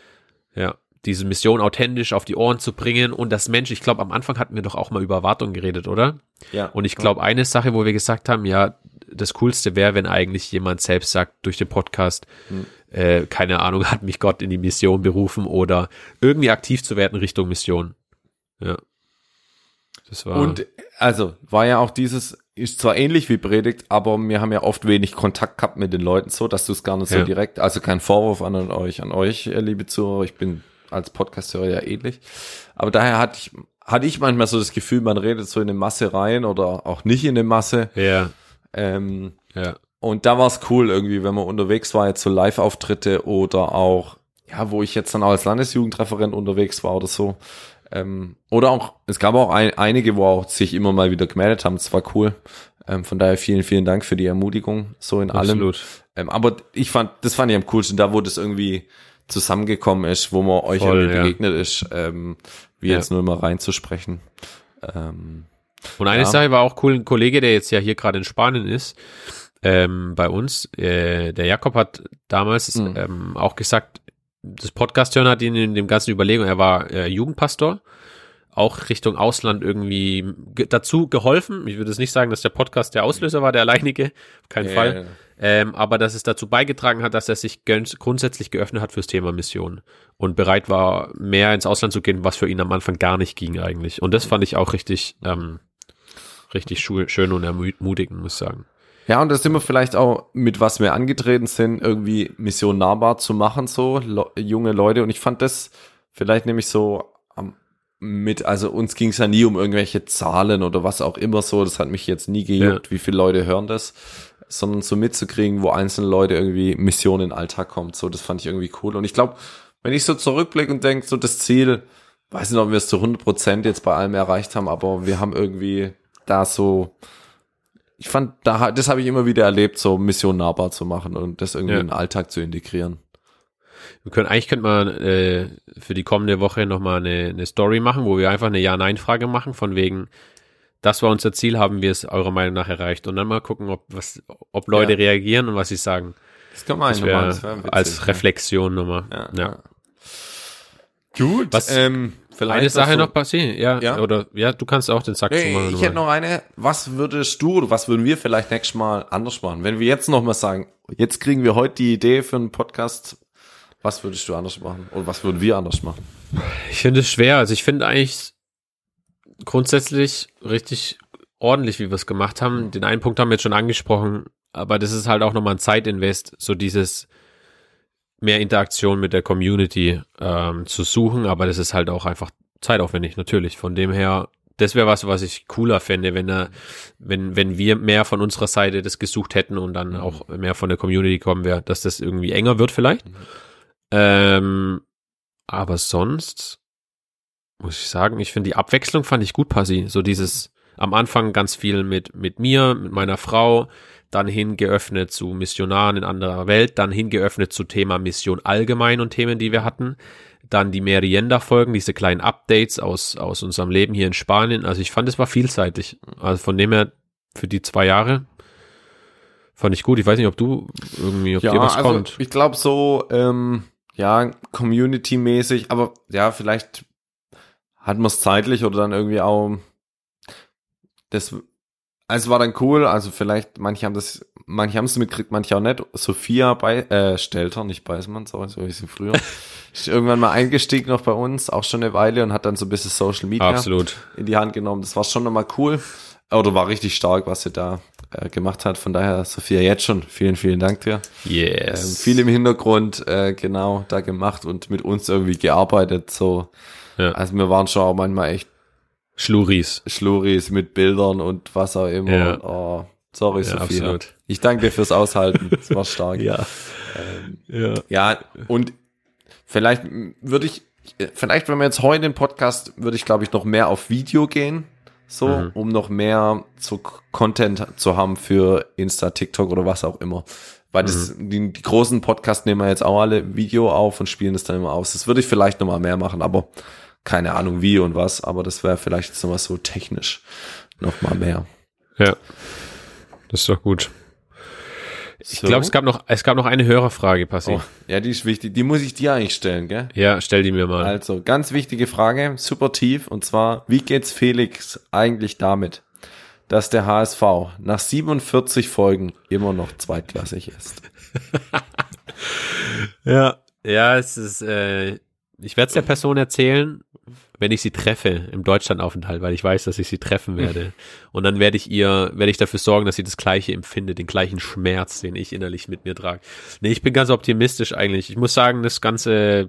Speaker 1: Mission authentisch auf die Ohren zu bringen und das Mensch, ich glaube, am Anfang hatten wir doch auch mal über Erwartungen geredet, oder? Ja. Und ich glaube, eine Sache, wo wir gesagt haben, ja, das Coolste wäre, wenn eigentlich jemand selbst sagt, durch den Podcast, keine Ahnung, hat mich Gott in die Mission berufen oder irgendwie aktiv zu werden Richtung Mission. Ja. Das war.
Speaker 2: Und also war ja auch ist zwar ähnlich wie Predigt, aber wir haben ja oft wenig Kontakt gehabt mit den Leuten, so dass du es gar nicht so direkt, also kein Vorwurf an euch, liebe Zuhörer, ich bin als Podcast-Hörer ja ähnlich, aber daher hatte ich manchmal so das Gefühl, man redet so in eine Masse rein oder auch nicht in eine Masse. Und da war es cool irgendwie, wenn man unterwegs war, jetzt so Live-Auftritte oder auch, wo ich jetzt dann auch als Landesjugendreferent unterwegs war oder so. Oder auch, es gab auch einige, wo auch sich immer mal wieder gemeldet haben, das war cool. Von daher vielen, vielen Dank für die Ermutigung, so in allem. Aber das fand ich am coolsten, da wo das irgendwie zusammengekommen ist, wo man euch begegnet ist, wie jetzt nur mal reinzusprechen.
Speaker 1: Und eine Sache war auch cool, ein Kollege, der jetzt ja hier gerade in Spanien ist, bei uns, der Jakob hat damals auch gesagt, das Podcast-Hören hat ihn in dem ganzen Überlegung, er war Jugendpastor, auch Richtung Ausland irgendwie dazu geholfen. Ich würde es nicht sagen, dass der Podcast der Auslöser war, der alleinige, auf keinen Fall. Aber dass es dazu beigetragen hat, dass er sich grundsätzlich geöffnet hat fürs Thema Mission und bereit war, mehr ins Ausland zu gehen, was für ihn am Anfang gar nicht ging eigentlich. Und das fand ich auch richtig schön und ermutigend, muss ich sagen.
Speaker 2: Ja, und da sind wir vielleicht auch, mit was wir angetreten sind, irgendwie Mission nahbar zu machen, so junge Leute. Und ich fand das vielleicht nämlich so also uns ging es ja nie um irgendwelche Zahlen oder was auch immer so. Das hat mich jetzt nie gejuckt, wie viele Leute hören das, sondern so mitzukriegen, wo einzelne Leute irgendwie Mission in den Alltag kommt. So, das fand ich irgendwie cool. Und ich glaube, wenn ich so zurückblicke und denke, so das Ziel, weiß nicht, ob wir es zu 100% jetzt bei allem erreicht haben, aber wir haben irgendwie da so, ich fand, das habe ich immer wieder erlebt, so Mission nahbar zu machen und das irgendwie in den Alltag zu integrieren.
Speaker 1: Könnte man für die kommende Woche nochmal eine Story machen, wo wir einfach eine Ja-Nein-Frage machen, von wegen, das war unser Ziel, haben wir es eurer Meinung nach erreicht, und dann mal gucken, ob Leute reagieren und was sie sagen.
Speaker 2: Das kann man
Speaker 1: das als Reflexion nochmal. Ja.
Speaker 2: Gut.
Speaker 1: Vielleicht eine Sache noch passieren, du kannst auch den Sack zumachen.
Speaker 2: Ich hätte noch eine, was würden wir vielleicht nächstes Mal anders machen? Wenn wir jetzt nochmal sagen, jetzt kriegen wir heute die Idee für einen Podcast, was würdest du anders machen? Oder was würden wir anders machen?
Speaker 1: Ich finde es schwer. Also ich finde eigentlich grundsätzlich richtig ordentlich, wie wir es gemacht haben. Den einen Punkt haben wir jetzt schon angesprochen, aber das ist halt auch nochmal ein Zeitinvest, so dieses mehr Interaktion mit der Community zu suchen, aber das ist halt auch einfach zeitaufwendig, natürlich. Von dem her, das wäre was ich cooler fände, wenn wir mehr von unserer Seite das gesucht hätten und dann auch mehr von der Community kommen wäre, dass das irgendwie enger wird vielleicht. Aber sonst muss ich sagen, ich finde die Abwechslung fand ich gut, Pasi. So dieses am Anfang ganz viel mit mir, mit meiner Frau, dann hingeöffnet zu Missionaren in anderer Welt, dann hingeöffnet zu Thema Mission allgemein und Themen, die wir hatten. Dann die Merienda-Folgen, diese kleinen Updates aus unserem Leben hier in Spanien. Also ich fand, es war vielseitig. Also von dem her, für die 2 Jahre fand ich gut. Ich weiß nicht, ob dir was kommt.
Speaker 2: Ich glaube so, Community-mäßig, aber ja, vielleicht hat man es zeitlich oder dann irgendwie auch also es war dann cool, also vielleicht, manche haben es mitgekriegt, manche auch nicht. Sophia Stelter, nicht Beismann, so wie sie früher. Ist irgendwann mal eingestiegen noch bei uns, auch schon eine Weile, und hat dann so ein bisschen Social Media in die Hand genommen. Das war schon nochmal cool. Oder war richtig stark, was sie da gemacht hat. Von daher, Sophia, jetzt schon vielen, vielen Dank dir.
Speaker 1: Yes.
Speaker 2: Viel im Hintergrund genau da gemacht und mit uns irgendwie gearbeitet. So. Ja. Also wir waren schon auch manchmal echt Schluris mit Bildern und was auch immer.
Speaker 1: Ja.
Speaker 2: Und, sorry, Sophia.
Speaker 1: Absolut.
Speaker 2: Ich danke dir fürs Aushalten. Das war stark.
Speaker 1: Ja,
Speaker 2: und vielleicht wenn wir jetzt heute den Podcast, würde ich, glaube ich, noch mehr auf Video gehen. So, um noch mehr Content zu haben für Insta, TikTok oder was auch immer. Weil die großen Podcasts nehmen wir jetzt auch alle Video auf und spielen das dann immer aus. Das würde ich vielleicht noch mal mehr machen, aber keine Ahnung wie und was. Aber das wäre vielleicht jetzt noch mal so technisch noch mal mehr.
Speaker 1: Ja, das ist doch gut. Ich glaube, es gab noch eine Hörerfrage, Passi.
Speaker 2: Oh, ja, die ist wichtig. Die muss ich dir eigentlich stellen, gell?
Speaker 1: Ja, stell die mir mal.
Speaker 2: Also, ganz wichtige Frage, super tief. Und zwar, wie geht's Felix eigentlich damit, dass der HSV nach 47 Folgen immer noch zweitklassig ist?
Speaker 1: Ja, es ist, ich werde es der Person erzählen, wenn ich sie treffe im Deutschlandaufenthalt, weil ich weiß, dass ich sie treffen werde. Und dann werde ich dafür sorgen, dass sie das Gleiche empfindet, den gleichen Schmerz, den ich innerlich mit mir trage. Nee, ich bin ganz optimistisch eigentlich. Ich muss sagen, das Ganze,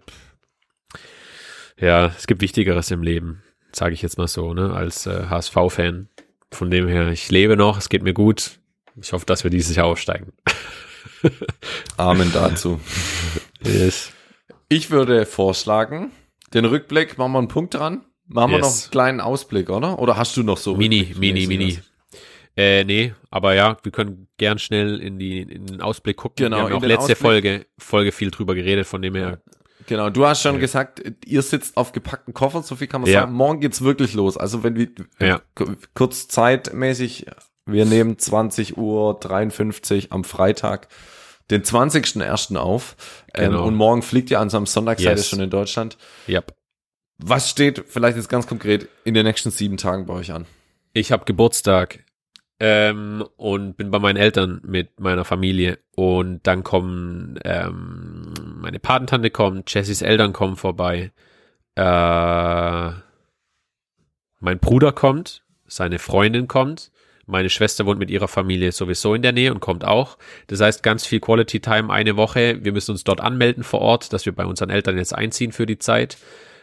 Speaker 1: ja, es gibt Wichtigeres im Leben, sage ich jetzt mal so, ne, als HSV-Fan. Von dem her, ich lebe noch, es geht mir gut. Ich hoffe, dass wir dieses Jahr aufsteigen.
Speaker 2: Amen dazu.
Speaker 1: Yes.
Speaker 2: Ich würde vorschlagen, den Rückblick, machen wir einen Punkt dran. Machen wir noch einen kleinen Ausblick, oder? Oder hast du noch so?
Speaker 1: Mini. Nee, aber ja, wir können gern schnell in den Ausblick gucken.
Speaker 2: Genau,
Speaker 1: wir haben auch letzte Folge viel drüber geredet, von dem her.
Speaker 2: Genau, du hast schon gesagt, ihr sitzt auf gepackten Koffern, so viel kann man sagen. Morgen geht's wirklich los. Also wenn wir kurz zeitmäßig, wir nehmen 20:53 Uhr am Freitag den 20.01. auf.
Speaker 1: Genau.
Speaker 2: Und morgen fliegt ihr an so einem Sonntag, seid ihr
Speaker 1: Yes.
Speaker 2: schon in Deutschland.
Speaker 1: Yep.
Speaker 2: Was steht vielleicht jetzt ganz konkret in den nächsten 7 Tagen bei euch an?
Speaker 1: Ich habe Geburtstag und bin bei meinen Eltern mit meiner Familie und dann kommen meine Patentante kommt, Jessys Eltern kommen vorbei, mein Bruder kommt, seine Freundin kommt, meine Schwester wohnt mit ihrer Familie sowieso in der Nähe und kommt auch. Das heißt, ganz viel Quality Time, eine Woche. Wir müssen uns dort anmelden vor Ort, dass wir bei unseren Eltern jetzt einziehen für die Zeit.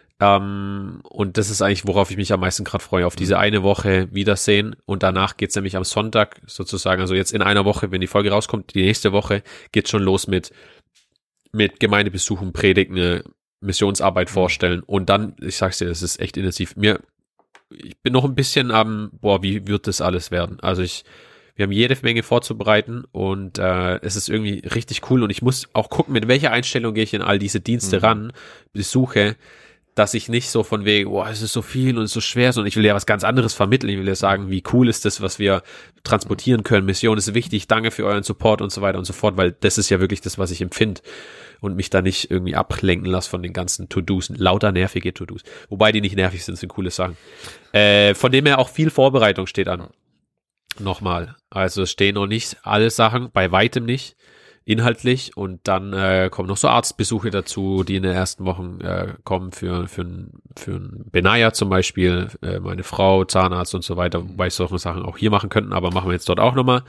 Speaker 1: Und das ist eigentlich, worauf ich mich am meisten gerade freue, auf diese eine Woche Wiedersehen. Und danach geht's nämlich am Sonntag sozusagen, also jetzt in einer Woche, wenn die Folge rauskommt, die nächste Woche geht's schon los mit Gemeindebesuchen, Predigen, Missionsarbeit vorstellen. Und dann, ich sag's dir, das ist echt intensiv. Ich bin noch ein bisschen wie wird das alles werden? Also wir haben jede Menge vorzubereiten und es ist irgendwie richtig cool und ich muss auch gucken, mit welcher Einstellung gehe ich in all diese Dienste ran, besuche, dass ich nicht so von wegen, es ist so viel und es ist so schwer, sondern ich will ja was ganz anderes vermitteln. Ich will ja sagen, wie cool ist das, was wir transportieren können. Mission ist wichtig, danke für euren Support und so weiter und so fort, weil das ist ja wirklich das, was ich empfinde und mich da nicht irgendwie ablenken lasse von den ganzen To-Dos, lauter nervige To-Dos. Wobei die nicht nervig sind coole Sachen. Von dem her auch viel Vorbereitung steht an. Nochmal. Also es stehen noch nicht alle Sachen, bei weitem nicht. Inhaltlich und dann kommen noch so Arztbesuche dazu, die in den ersten Wochen kommen für ein Benaya zum Beispiel, meine Frau, Zahnarzt und so weiter, wobei solche Sachen auch hier machen könnten, aber machen wir jetzt dort auch nochmal.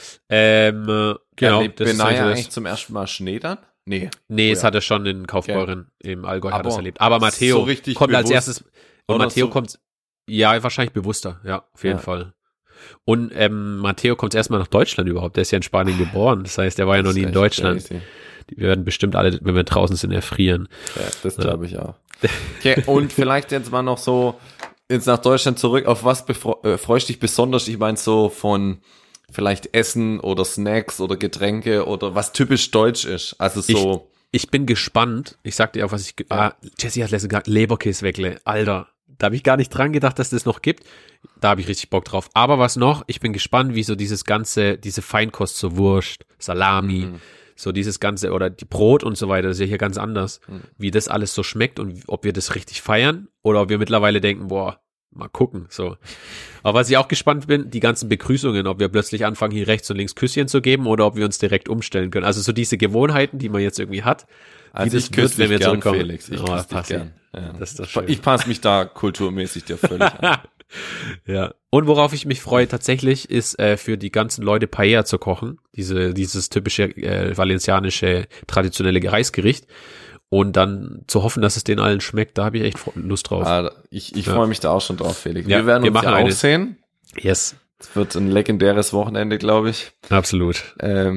Speaker 1: Genau.
Speaker 2: Benaya eigentlich zum ersten Mal Schnee dann? Nee,
Speaker 1: es hat er schon in Kaufbeuren im Allgäu hat er es erlebt. Aber Matteo
Speaker 2: so
Speaker 1: kommt als
Speaker 2: bewusst,
Speaker 1: erstes und Matteo
Speaker 2: so?
Speaker 1: kommt, ja, wahrscheinlich bewusster, ja, auf jeden Fall. Und Matteo kommt erstmal nach Deutschland überhaupt. Der ist ja in Spanien geboren. Das heißt, der war ja noch nie in Deutschland.
Speaker 2: Crazy.
Speaker 1: Die werden bestimmt alle, wenn wir draußen sind, erfrieren.
Speaker 2: Ja, das glaube ich auch. Okay, und vielleicht jetzt mal noch so jetzt nach Deutschland zurück. Auf was freust du dich besonders? Ich meine so von vielleicht Essen oder Snacks oder Getränke oder was typisch deutsch ist. Also so.
Speaker 1: Ich bin gespannt. Ich sag dir auch, was Jessie hat letztens gesagt, Leberkäsweckle. Alter, da habe ich gar nicht dran gedacht, dass das noch gibt. Da habe ich richtig Bock drauf. Aber was noch? Ich bin gespannt, wie so diese Feinkost, so Wurst, Salami, so dieses Ganze oder die Brot und so weiter, das ist ja hier ganz anders, wie das alles so schmeckt und ob wir das richtig feiern oder ob wir mittlerweile denken, mal gucken, so. Aber was ich auch gespannt bin, die ganzen Begrüßungen, ob wir plötzlich anfangen, hier rechts und links Küsschen zu geben oder ob wir uns direkt umstellen können. Also so diese Gewohnheiten, die man jetzt irgendwie hat,
Speaker 2: Also
Speaker 1: wie das wird, wenn wir zurückkommen.
Speaker 2: Felix. Ich küsse dich gern. Ja.
Speaker 1: Das ist doch schön.
Speaker 2: Ich passe mich da kulturmäßig dir völlig an.
Speaker 1: Ja. Und worauf ich mich freue tatsächlich, ist für die ganzen Leute Paella zu kochen. Dieses typische valencianische traditionelle Reisgericht. Und dann zu hoffen, dass es den allen schmeckt, da habe ich echt Lust drauf.
Speaker 2: Ich freue mich da auch schon drauf, Felix.
Speaker 1: Ja,
Speaker 2: wir werden uns ja auch
Speaker 1: eines
Speaker 2: sehen.
Speaker 1: Yes.
Speaker 2: Es wird ein legendäres Wochenende, glaube ich.
Speaker 1: Absolut.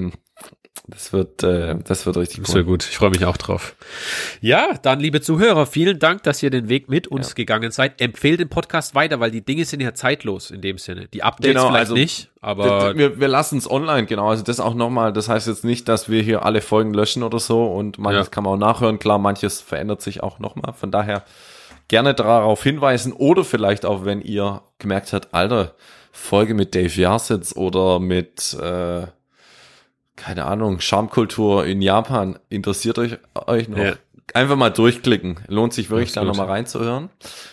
Speaker 2: Das wird richtig cool.
Speaker 1: Das wird gut. Ich freue mich auch drauf. Ja, dann, liebe Zuhörer, vielen Dank, dass ihr den Weg mit uns gegangen seid. Empfehlt den Podcast weiter, weil die Dinge sind ja zeitlos in dem Sinne. Die Updates vielleicht nicht, aber
Speaker 2: wir lassen es online, genau. Also das auch nochmal, das heißt jetzt nicht, dass wir hier alle Folgen löschen oder so und manches kann man auch nachhören. Klar, manches verändert sich auch nochmal. Von daher gerne darauf hinweisen oder vielleicht auch, wenn ihr gemerkt habt, Alter, Folge mit Dave Jasitz oder mit keine Ahnung, Charmkultur in Japan, interessiert euch noch? Ja. Einfach mal durchklicken. Lohnt sich wirklich da nochmal reinzuhören.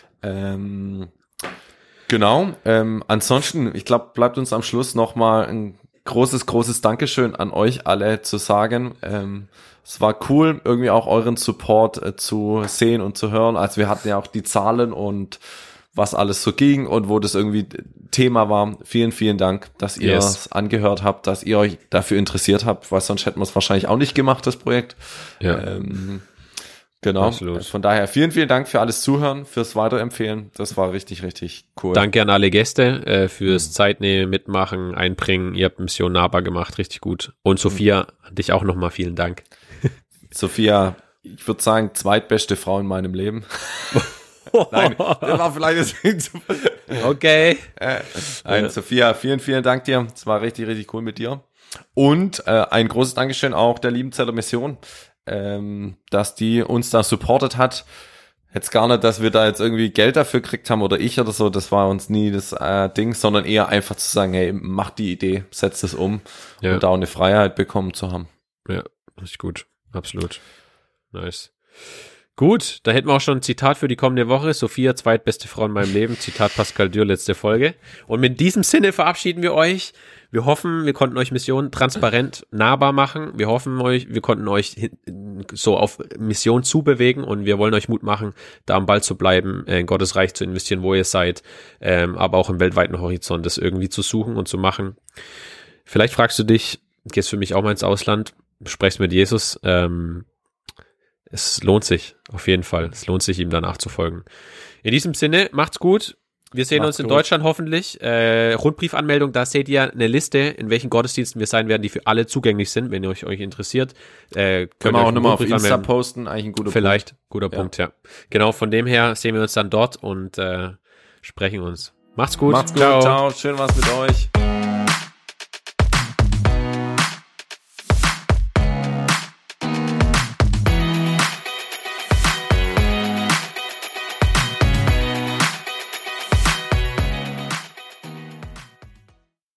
Speaker 2: Genau. Ansonsten, ich glaube, bleibt uns am Schluss nochmal ein großes Dankeschön an euch alle zu sagen. Es war cool, irgendwie auch euren Support zu sehen und zu hören. Also wir hatten ja auch die Zahlen und was alles so ging und wo das irgendwie Thema war. Vielen Dank, dass ihr es angehört habt, dass ihr euch dafür interessiert habt, weil sonst hätten wir es wahrscheinlich auch nicht gemacht, das Projekt. Ja. Genau. Absolut. Von daher vielen Dank für alles Zuhören, fürs Weiterempfehlen. Das war richtig cool.
Speaker 1: Danke an alle Gäste fürs Zeitnehmen, Mitmachen, Einbringen. Ihr habt Mission nahbar gemacht, richtig gut. Und Sophia, an dich auch nochmal vielen Dank.
Speaker 2: Sophia, ich würde sagen, zweitbeste Frau in meinem Leben. Nein, das war vielleicht jetzt
Speaker 1: okay.
Speaker 2: Nein, Sophia, vielen Dank dir. Es war richtig cool mit dir. Und ein großes Dankeschön auch der Liebenzeller Mission, dass die uns da supportet hat. Jetzt gar nicht, dass wir da jetzt irgendwie Geld dafür gekriegt haben oder ich oder so, das war uns nie das Ding, sondern eher einfach zu sagen, hey, mach die Idee, setz es um und da auch eine Freiheit bekommen zu haben.
Speaker 1: Ja, richtig gut. Absolut. Nice. Gut, da hätten wir auch schon ein Zitat für die kommende Woche. Sophia, zweitbeste Frau in meinem Leben. Zitat Pascal Dürr, letzte Folge. Und mit diesem Sinne verabschieden wir euch. Wir hoffen, wir konnten euch Mission transparent nahbar machen. Wir hoffen wir konnten euch so auf Mission zubewegen und wir wollen euch Mut machen, da am Ball zu bleiben, in Gottes Reich zu investieren, wo ihr seid, aber auch im weltweiten Horizont das irgendwie zu suchen und zu machen. Vielleicht fragst du dich, gehst für mich auch mal ins Ausland, sprichst mit Jesus, es lohnt sich, auf jeden Fall. Es lohnt sich, ihm danach zu folgen. In diesem Sinne, macht's gut. Wir sehen uns in Deutschland hoffentlich. Rundbriefanmeldung, da seht ihr eine Liste, in welchen Gottesdiensten wir sein werden, die für alle zugänglich sind, wenn ihr euch interessiert.
Speaker 2: Können wir auch nochmal auf Insta posten, eigentlich ein guter
Speaker 1: Vielleicht, Punkt. Guter Punkt, ja. Genau, von dem her sehen wir uns dann dort und sprechen uns. Macht's gut.
Speaker 2: Ciao. Schön war's mit euch.